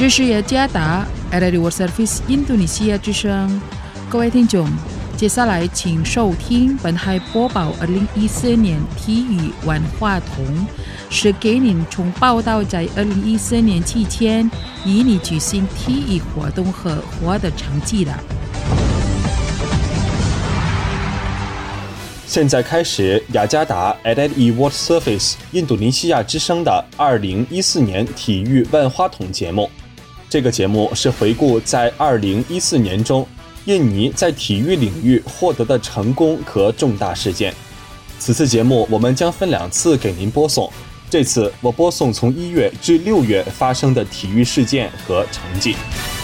这是雅加达 Radio World Service 印度尼西亚之声，各位听众，接下来请收听本台播报2014年体育文化通，是给您从报道在2014年期间印尼举行体育活动和获得成绩的。 现在开始雅加达 Radio World Service 印度尼西亚之声的2014年体育万花筒节目。这个节目是回顾在2014年中印尼在体育领域获得的成功和重大事件。此次节目我们将分2次给您播送，这次我播送从1月至6月发生的体育事件和成绩。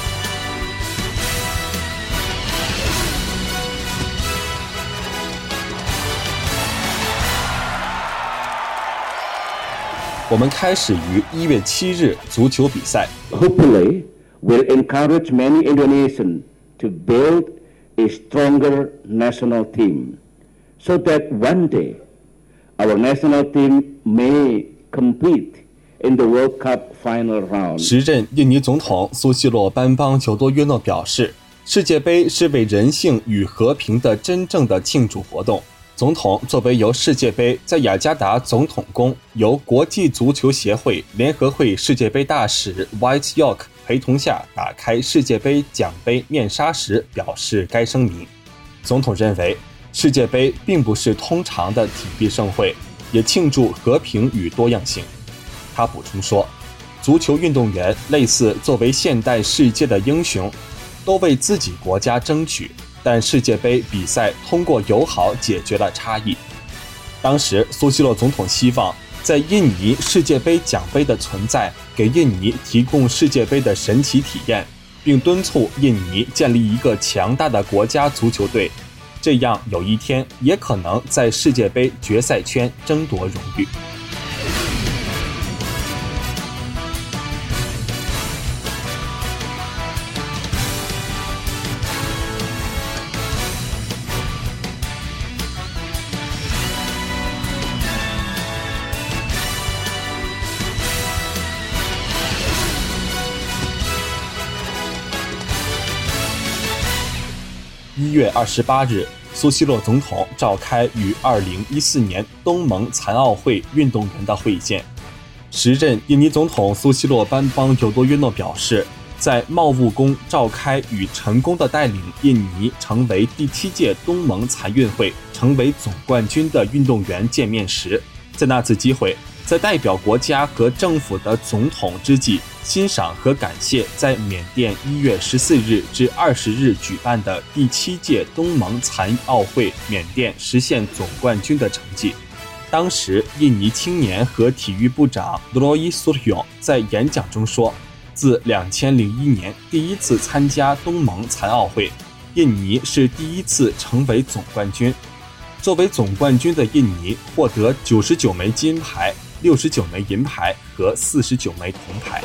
我们开始于1月7日足球比赛。 Hopefully, will encourage many Indonesians to build a stronger national team, so that one day our national team may compete in the World Cup final round. 时任印尼总统苏西洛班邦久多约诺表示，世界杯是为人性与和平的真正的庆祝活动。总统作为由世界杯在雅加达总统宫由国际足球协会联合会世界杯大使 White York 陪同下打开世界杯奖杯面纱时表示该声明。总统认为世界杯并不是通常的体育盛会，也庆祝和平与多样性。他补充说，足球运动员类似作为现代世界的英雄，都为自己国家争取，但世界杯比赛通过友好解决了差异。当时苏西洛总统希望在印尼世界杯奖杯的存在给印尼提供世界杯的神奇体验，并敦促印尼建立一个强大的国家足球队，这样有一天也可能在世界杯决赛圈争夺荣誉。1月28日，苏西洛总统召开与2014年东盟残奥会运动员的会见。时任印尼总统苏西洛班邦久多约诺表示，在茂务宫召开与成功地带领印尼成为第7届东盟残运会成为总冠军的运动员见面时，在那次机会，在代表国家和政府的总统之际，欣赏和感谢在缅甸1月14日至20日举办的第7届东盟残奥会缅甸实现总冠军的成绩。当时印尼青年和体育部长 Roy Suryo 在演讲中说，自2001年第一次参加东盟残奥会，印尼是第一次成为总冠军。作为总冠军的印尼获得99枚金牌、69枚银牌和49枚铜牌。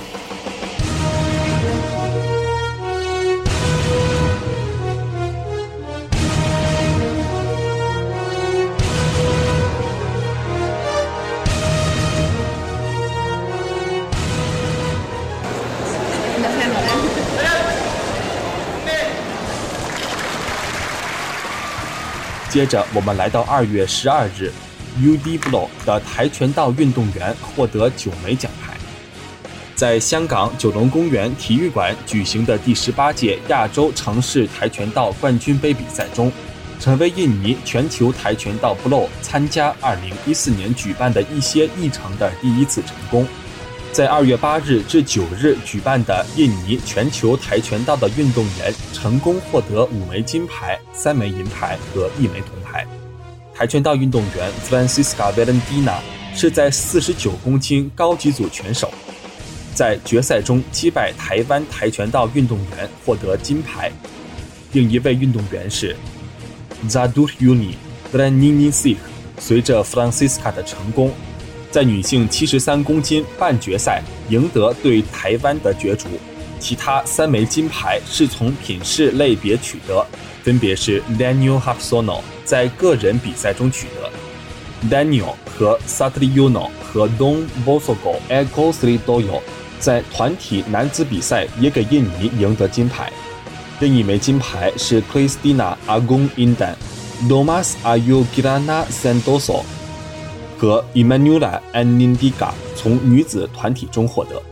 接着我们来到2月12日 UD Blow 的跆拳道运动员获得9枚奖牌。在香港九龙公园体育馆举行的第18届亚洲城市跆拳道冠军杯比赛中，成为印尼全球跆拳道 Blow 参加2014年举办的一些议程的第一次成功。在2月8日至9日举办的印尼全球跆拳道的运动员成功获得5枚金牌、3枚银牌和1枚铜牌。跆拳道运动员 Francisca Valentina 是在49公斤高级组拳手，在决赛中击败台湾跆拳道运动员获得金牌。另一位运动员是 Zaduryuni Draninisi， 随着 Francisca 的成功，在女性73公斤半决赛赢得对台湾的角逐。其他3枚金牌是从品势类别取得，分别是 Daniel Hapsono 在个人比赛中取得， Daniel 和 Satriuno 和 Don Bosogo Eko Sridoyo 在团体男子比赛也给印尼赢得金牌。另一枚金牌是 Christina Agung Indan、Thomas Ayu Kirana Santoso 和 Emanuela Anindiga 从女子团体中获得。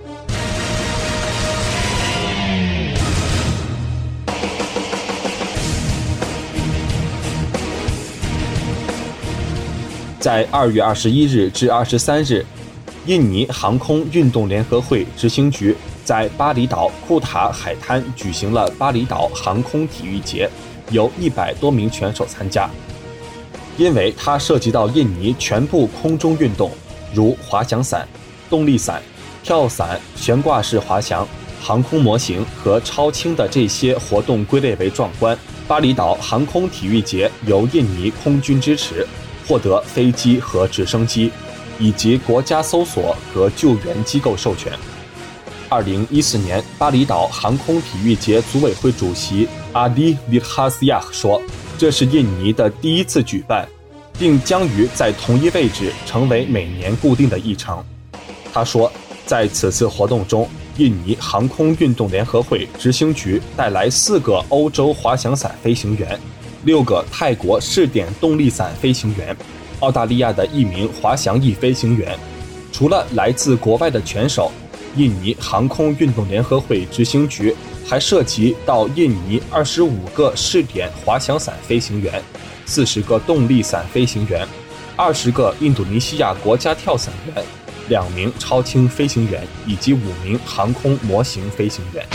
在2月21日至23日，印尼航空运动联合会执行局在巴厘岛库塔海滩举行了巴厘岛航空体育节，有100多名选手参加。因为它涉及到印尼全部空中运动，如滑翔伞、动力伞、跳伞、悬挂式滑翔、航空模型和超轻的这些活动归类为壮观。巴厘岛航空体育节由印尼空军支持，获得飞机和直升机，以及国家搜索和救援机构授权。2014年，巴厘岛航空体育节组委会主席阿迪·里哈斯亚说，这是印尼的第一次举办，并将于在同一位置成为每年固定的议程。他说，在此次活动中，印尼航空运动联合会执行局带来4个欧洲滑翔伞飞行员，6个泰国试点动力伞飞行员，澳大利亚的1名滑翔翼飞行员。除了来自国外的拳手，印尼航空运动联合会执行局还涉及到印尼25个试点滑翔伞飞行员、40个动力伞飞行员、20个印度尼西亚国家跳伞员、2名超轻飞行员以及5名航空模型飞行员。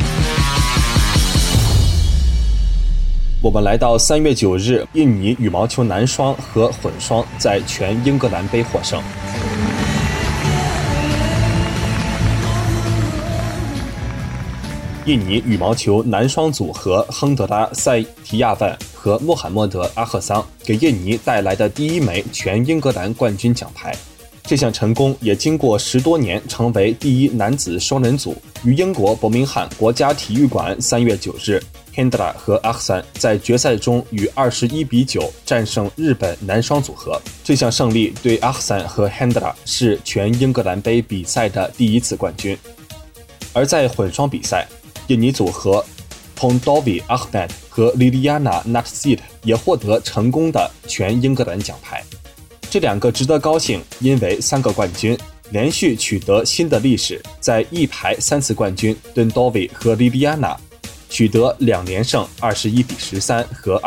我们来到3月9日，印尼羽毛球男双和混双在全英格兰杯获胜。印尼羽毛球男双组合亨德拉·塞提亚万和穆罕默德·阿赫桑给印尼带来的第一枚全英格兰冠军奖牌。这项成功也经过10多年成为第一男子双人组，于英国伯明翰国家体育馆3月9日，Hendra 和阿克桑在决赛中以21-9战胜日本男双组合。这项胜利对阿克桑和 Hendra 是全英格兰杯比赛的第一次冠军。而在混双比赛，印尼组合 Tondovi Ahmed 和 Liliana Natsir 也获得成功的全英格兰奖牌。这2个值得高兴，因为3个冠军连续取得新的历史，在一排3次冠军 Tondovi 和 Liliana 取得2连胜21-13和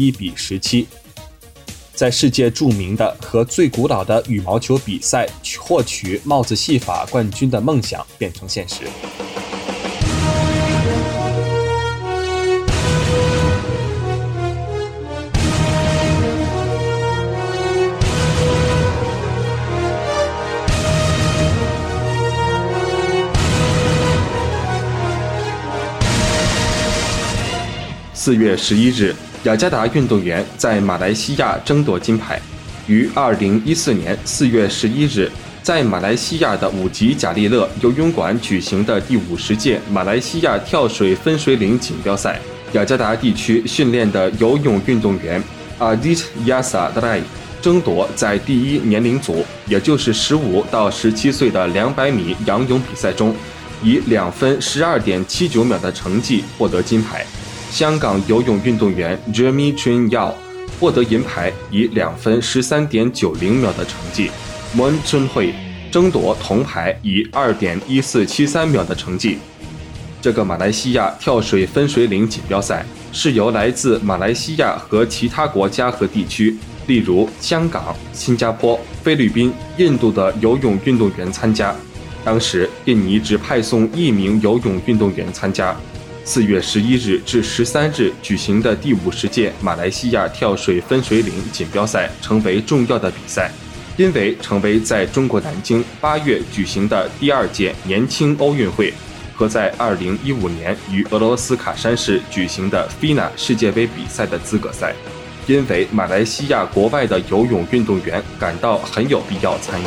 21-17。在世界著名的和最古老的羽毛球比赛获取帽子戏法冠军的梦想变成现实。4月11日，雅加达运动员在马来西亚争夺金牌。于2014年4月11日，在马来西亚的五级贾利勒游泳馆举行的第50届马来西亚跳水分水岭锦标赛，雅加达地区训练的游泳运动员 Adit Yasa Drai 争夺在第一年龄组，也就是15到17岁的200米仰泳比赛中，以2分12.79秒的成绩获得金牌。香港游泳运动员 Jeremy Chin Yao 获得银牌，以2分13.90秒的成绩。Moon Chunhui 争夺铜牌，以2.1473秒的成绩。这个马来西亚跳水分水岭锦标赛是由来自马来西亚和其他国家和地区，例如香港、新加坡、菲律宾、印度的游泳运动员参加。当时印尼只派送1名游泳运动员参加。4月11日至13日举行的第50届马来西亚跳水分水岭锦标赛成为重要的比赛，因为成为在中国南京8月举行的第2届年轻奥运会和在2015年于俄罗斯卡山市举行的 FINA 世界杯比赛的资格赛，因为马来西亚国外的游泳运动员感到很有必要参与。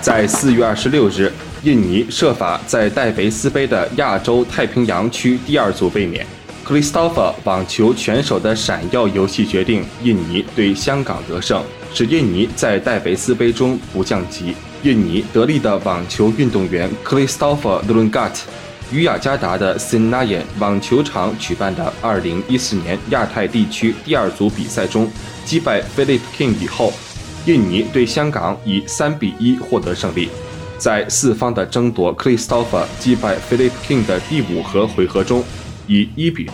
在4月26日，印尼设法在戴维斯杯的亚洲太平洋区第2组卫冕。Christopher 网球拳手的闪耀游戏决定印尼对香港得胜，使印尼在戴维斯杯中不降级。印尼得力的网球运动员 Christopher Drungat 于雅加达的 Senayan 网球场举办的2014年亚太地区第2组比赛中击败 Philip King 以后，印尼对香港以3-1获得胜利。在四方的争夺 Christopher 击败 Philip King 的第5回合中，以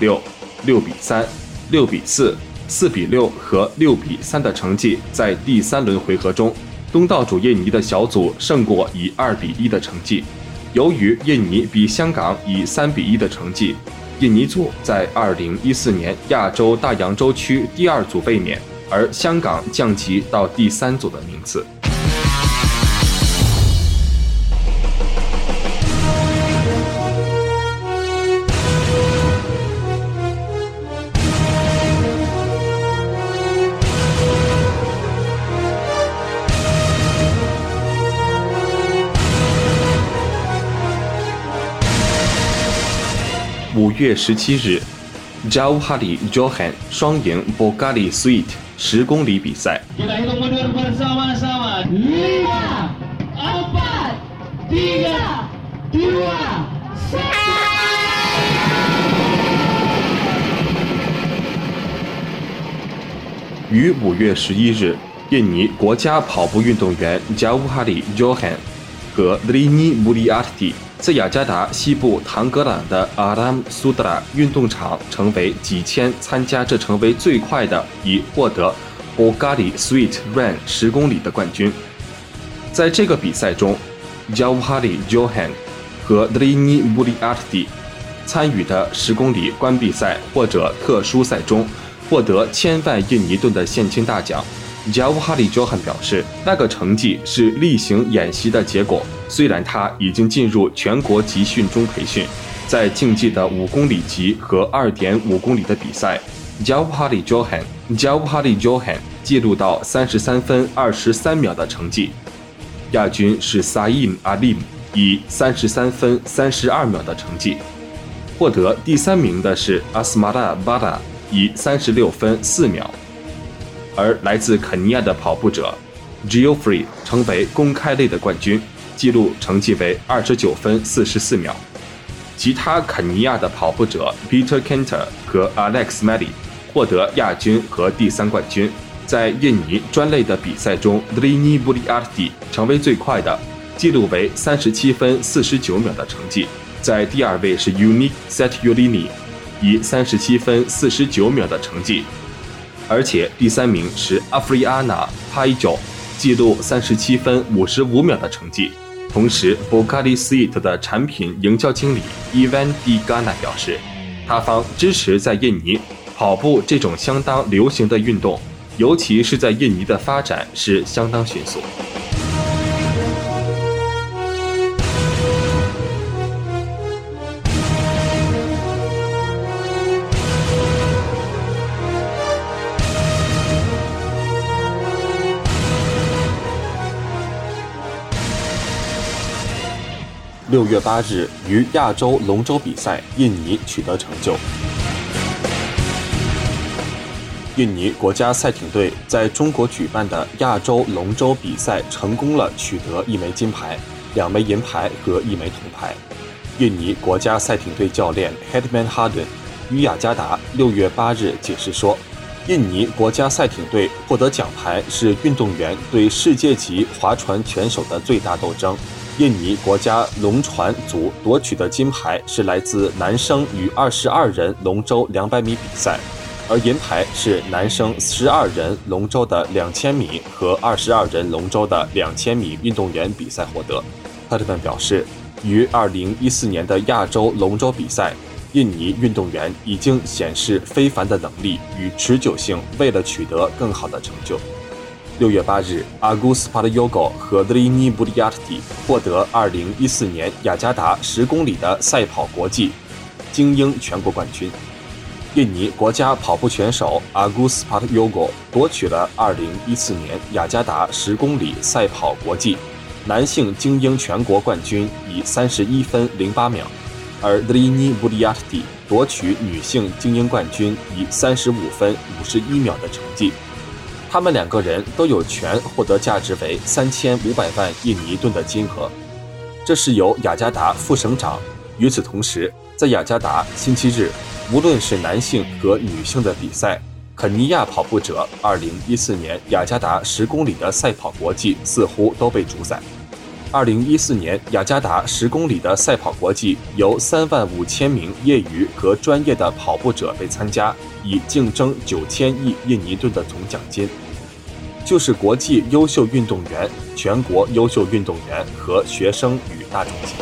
1-6、6-3、6-4、4-6和6-3的成绩，在第3轮回合中，东道主印尼的小组胜过以2-1的成绩。由于印尼比香港以3-1的成绩，印尼组在2014年亚洲大洋洲区第2组卫冕，而香港降级到第3组的名次。5月17日 Jauhari Johan 双赢 Bogali Sweet 10公里比赛。 Kita hitung mundur bersama-sama. 5, 4, 3, 2, 1。 于5月11日，印尼国家跑步运动员 Jauhari Johan 和 Drini Mulyarti 在雅加达西部唐格朗的 Alam Sudra 运动场成为几千参加这成为最快的，以获得 Bogali Sweet Run 10公里的冠军。在这个比赛中 Jauhari Johan 和 Drini Mulyarti 参与的10公里关闭赛或者特殊赛中获得1000万印尼盾的现金大奖。Jauhari Johan 表示，那个成绩是例行演习的结果。虽然他已经进入全国集训中培训，在竞技的5公里级和 2.5 公里的比赛 Jauhari Johan 记录到33分23秒的成绩。亚军是 Saim Alim 以33分32秒的成绩。获得第3名的是 Asmara Bara 以36分4秒。而来自肯尼亚的跑步者 Geoffrey 成为公开类的冠军，记录成绩为29分44秒。其他肯尼亚的跑步者 Peter Kenter 和 Alex Mali 获得亚军和第3冠军。在印尼专类的比赛中 Drini Mulyarti 成为最快的，记录为37分49秒的成绩。在第2位是 Unique Setyolini 以37分49秒的成绩。而且第3名是 Afriana Paijo， 记录37分55秒的成绩。同时 Bogali Sweet 的产品营销经理 Ivan Di Gana 表示，他方支持在印尼跑步这种相当流行的运动，尤其是在印尼的发展是相当迅速。6月8日，于亚洲龙舟比赛，印尼取得成就。印尼国家赛艇队在中国举办的亚洲龙舟比赛成功了取得1枚金牌、2枚银牌和1枚铜牌。印尼国家赛艇队教练 Hetman Harden 于雅加达6月8日解释说，印尼国家赛艇队获得奖牌是运动员对世界级划船拳手的最大斗争。印尼国家龙船组夺取的金牌是来自男生与22人龙舟200米比赛，而银牌是男生12人龙舟的2000米和22人龙舟的2000米运动员比赛获得。特特曼表示，于2014年的亚洲龙舟比赛，印尼运动员已经显示非凡的能力与持久性，为了取得更好的成就。6月8日 Agus Palayogo 和 Drini Mulyarti 获得2014年雅加达10公里的赛跑国际精英全国冠军。印尼国家跑步选手 Agus Palayogo 夺取了2014年雅加达10公里赛跑国际男性精英全国冠军以31分08秒，而 Drini Budiarti 夺取女性精英冠军以35分51秒的成绩。他们2个人都有权获得价值为3500万印尼盾的金额，这是由雅加达副省长。与此同时，在雅加达星期日，无论是男性和女性的比赛，肯尼亚跑步者2014年雅加达10公里的赛跑国际似乎都被主宰。2014年雅加达10公里的赛跑国际由35000名业余和专业的跑步者被参加，以竞争9000亿印尼盾的总奖金，就是国际优秀运动员、全国优秀运动员和学生与大众级。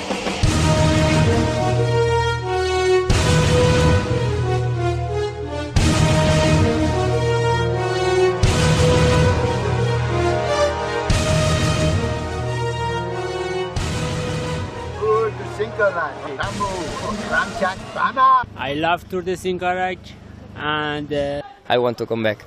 I love Tour de Singkarak and I want to come back.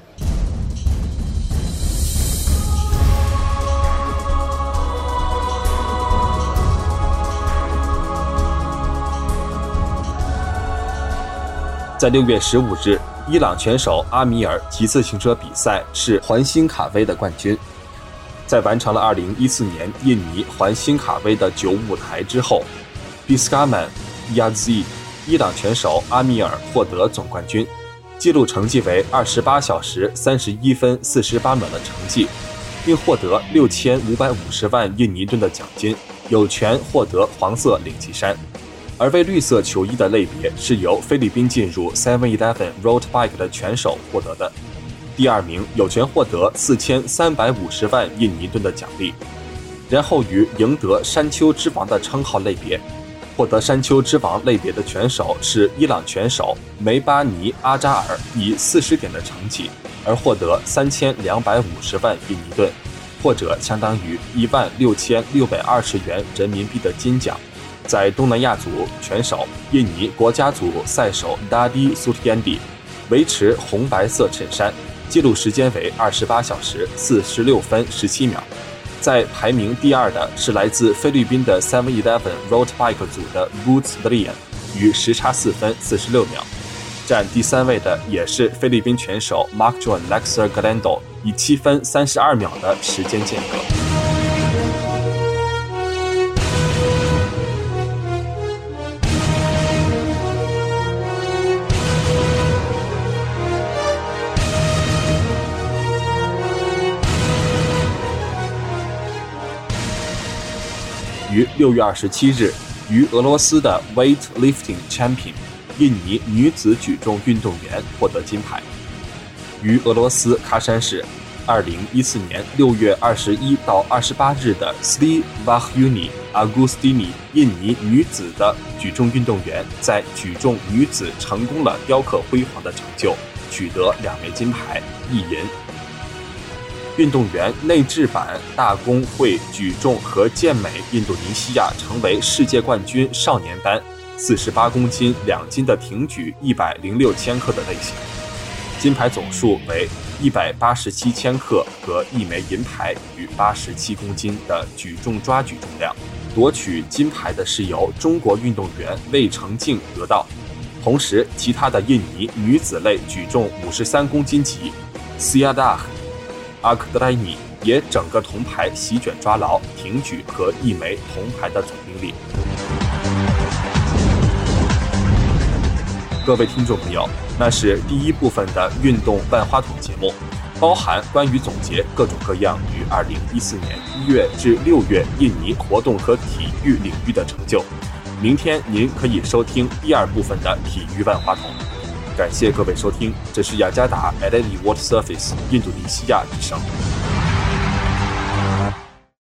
在6月15日，伊朗拳手阿米尔骑自行车比赛是环新卡威的冠军。在完成了2014年印尼环新卡威的9舞台之后，比斯卡曼亚兹伊朗拳手阿米尔获得总冠军，纪录成绩为28小时31分48秒的成绩，并获得6550万印尼盾的奖金，有权获得黄色领旗衫。而为绿色球衣的类别是由菲律宾进入 7-Eleven Road Bike 的拳手获得的。第2名有权获得4350万印尼盾的奖励。然后于赢得山丘之王的称号类别，获得山丘之王类别的拳手是伊朗拳手梅巴尼阿扎尔，以40点的成绩而获得3250万印尼盾，或者相当于16620元人民币的金奖。在东南亚组拳手，印尼国家组赛手 Dadi Sutyandi 维持红白色衬衫，记录时间为28小时46分17秒。在排名第2的是来自菲律宾的 7-Eleven Road Bike 组的 Boots Brian， 与时差4分46秒。占第3位的也是菲律宾拳手 Mark John Lexer Galando， 以7分32秒的时间间隔。于6月27日，于俄罗斯的 Weightlifting Champion 印尼女子举重运动员获得金牌。于俄罗斯喀山市2014年6月21到28日的 Slivahyuni Agustini 印尼女子的举重运动员在举重女子成功了雕刻辉煌的成就，取得2枚金牌1银。运动员内置版大公会举重和健美印度尼西亚成为世界冠军少年班48公斤2斤的挺举106千克的类型，金牌总数为187千克和1枚银牌与87公斤的举重抓举重量。夺取金牌的是由中国运动员魏成静得到，同时其他的印尼女子类举重53公斤级 Siadah阿克德莱尼也整个铜牌席卷抓牢挺举和1枚铜牌的总兵力。各位听众朋友，那是第1部分的运动万花筒节目，包含关于总结各种各样于2014年1月至6月印尼活动和体育领域的成就。明天您可以收听第2部分的体育万花筒。感谢各位收听，这是雅加达 Adelaide World Service 印度尼西亚之声。